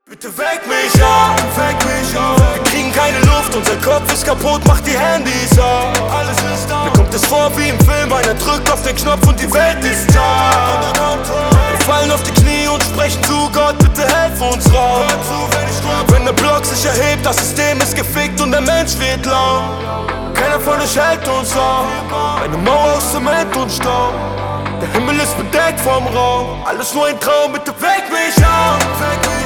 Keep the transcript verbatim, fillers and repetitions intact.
Bitte weck mich auf, weck mich auf. Wir kriegen keine Luft, unser Kopf ist kaputt, mach die Handys auf. Alles ist da. Mir kommt es vor wie im Film, einer drückt auf den Knopf und die Welt ist da. Wir fallen auf die Knie und sprechen zu Gott, bitte helf uns raus. Wenn der Block sich erhebt, das System ist gefickt und der Mensch wird laut. Keiner von euch hält uns auf, eine Mauer aus Zement und Staub. Der Himmel ist bedeckt vom Rauch, alles nur ein Traum, bitte weck mich auf, weck mich auf.